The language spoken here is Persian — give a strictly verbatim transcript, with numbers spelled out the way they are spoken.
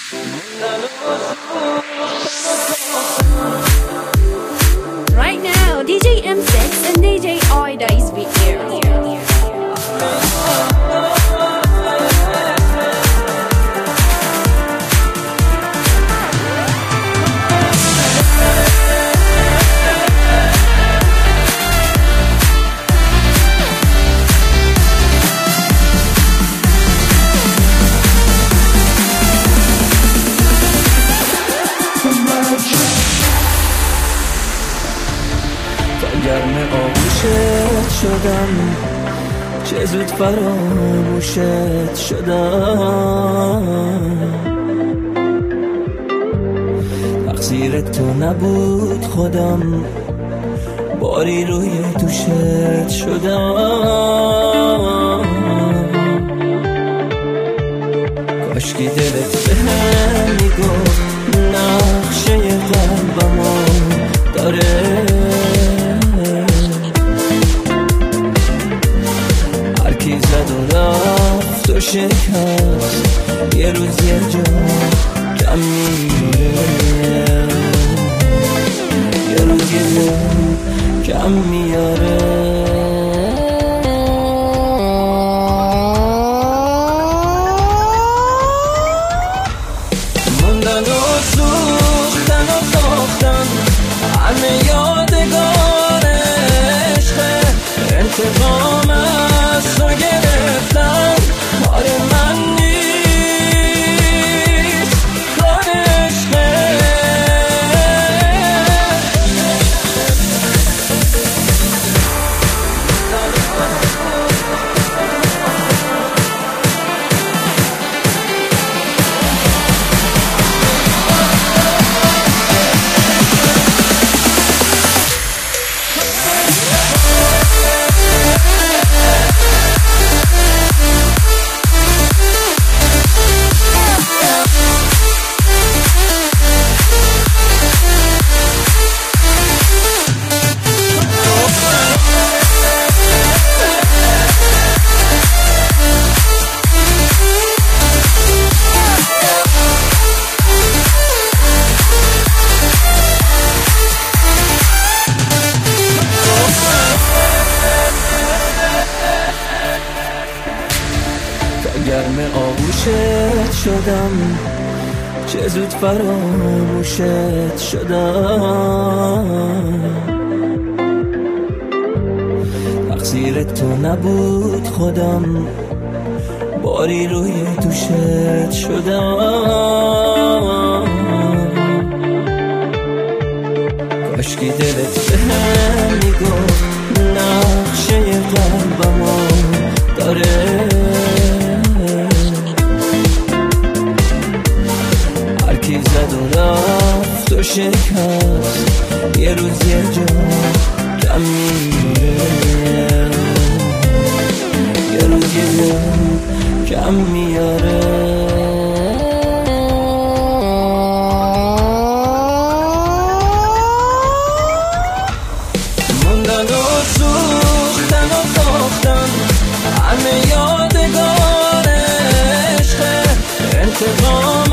Right now, D J M six and D J Oida is with you. گرم آغوشت شدم، چه زود فراموشت شدم. تقصیر تو نبود خودم، باری روی دوشت شدم. کاشکی دلت بهم میگفت نقشه قلبمو داره. زد و رفت و شکست، یه روز یه جا کم میره، یه روز یه جا کم میاره. موندن و سوختن و ساختن همه یادگار عشقه. انتقام از تو گرفتم کار من نیست، کار عشقه. گرم آغوشت شدم، چه زود فراموشت شدم. تقصیر تو نبود خودم، باری روی دوشت شدم. کاشکی دلت بهم میگفت نقشه قلبمو داره. زد و رفت و شکست، یه روز یه جا کم میره، یه روز یه جا کم میاره. موندن و سوختن و ساختن همه یادگار عشقه. انتقام